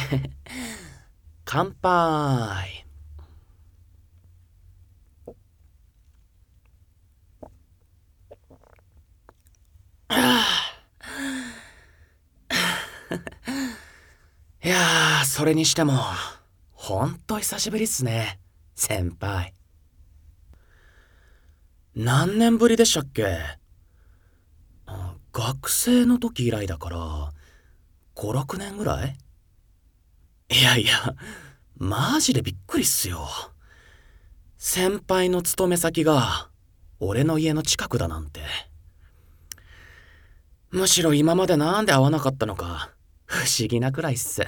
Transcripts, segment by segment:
乾杯。いやそれにしても、ほんと久しぶりっすね、先輩。何年ぶりでしたっけ？学生の時以来だから、5、6年ぐらい？いやいや、マジでびっくりっすよ。先輩の勤め先が、俺の家の近くだなんて。むしろ今までなんで会わなかったのか、不思議なくらいっす。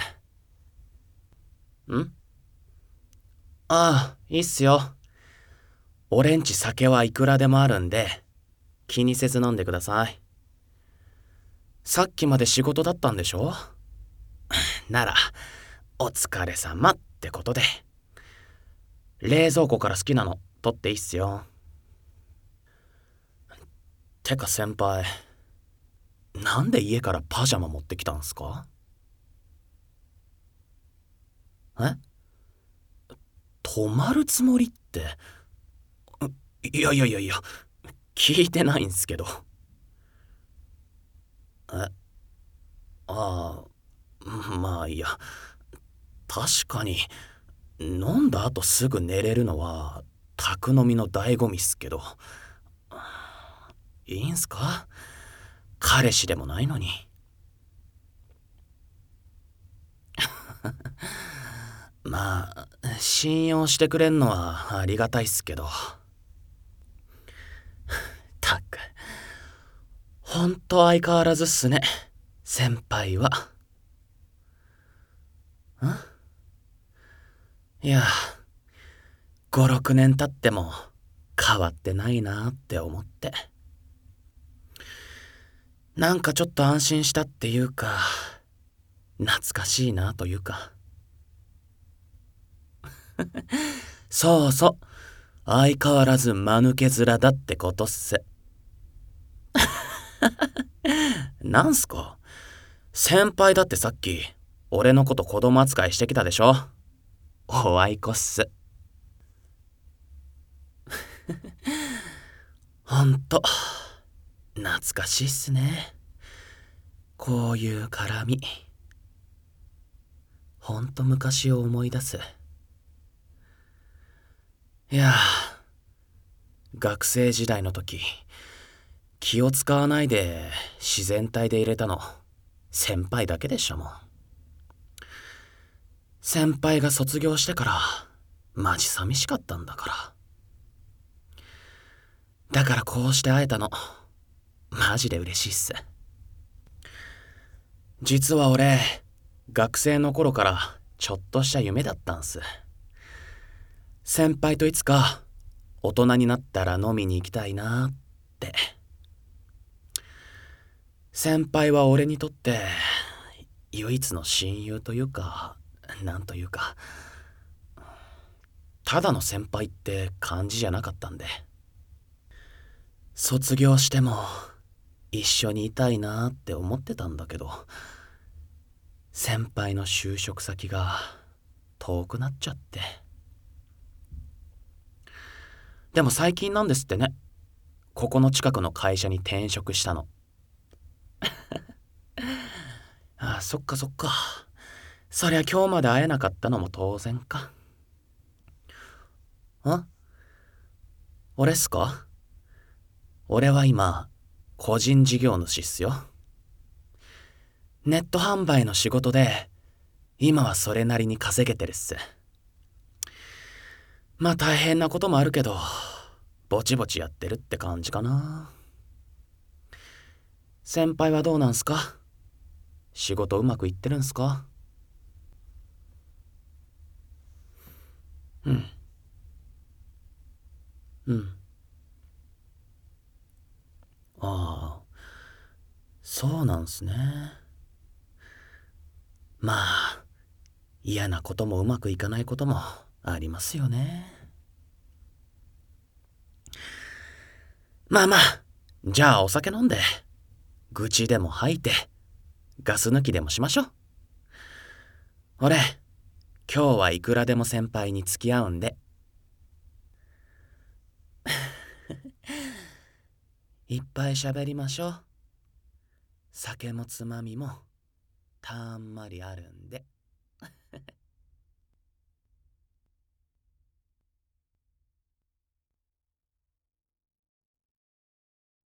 ん？ああ、いいっすよ。俺んち酒はいくらでもあるんで、気にせず飲んでください。さっきまで仕事だったんでしょ？なら、お疲れ様ってことで。冷蔵庫から好きなの取っていいっすよ。てか先輩、なんで家からパジャマ持ってきたんすか？え？泊まるつもりって。いやいやいやいや、聞いてないんすけど。え？ああ、まあいいや。確かに、飲んだ後すぐ寝れるのは、宅飲みの醍醐味っすけど。いいんすか？彼氏でもないのに。まあ、信用してくれんのはありがたいっすけど。たく、ほんと相変わらずっすね、先輩は。いや、5、6年経っても変わってないなって思って。なんかちょっと安心したっていうか、懐かしいなというか。そうそう、相変わらず間抜け面だってことっす。なんすか？先輩だってさっき、俺のこと子供扱いしてきたでしょ？おあいこっす。ほんと、懐かしいっすね。こういう絡み。ほんと昔を思い出す。いや学生時代の時、気を使わないで自然体で入れたの、先輩だけでしたもん。先輩が卒業してから、マジ寂しかったんだから。だからこうして会えたの、マジで嬉しいっす。実は俺、学生の頃からちょっとした夢だったんす。先輩といつか大人になったら飲みに行きたいなって。先輩は俺にとって唯一の親友というか、なんというか、ただの先輩って感じじゃなかったんで。卒業しても一緒にいたいなって思ってたんだけど、先輩の就職先が遠くなっちゃって。でも最近なんですってね、ここの近くの会社に転職したの。ああ、そっかそっか。そりゃ今日まで会えなかったのも当然か。ん？俺っすか？俺は今、個人事業主っすよ。ネット販売の仕事で、今はそれなりに稼げてるっす。まあ大変なこともあるけど、ぼちぼちやってるって感じかな。先輩はどうなんすか？仕事うまくいってるんすか？うん。うん。ああ、そうなんすね。まあ、嫌なこともうまくいかないこともありますよね。まあまあ、じゃあお酒飲んで、愚痴でも吐いて、ガス抜きでもしましょう。 俺、今日はいくらでも先輩に付き合うんで。いっぱい喋りましょう。酒もつまみもたんまりあるんで。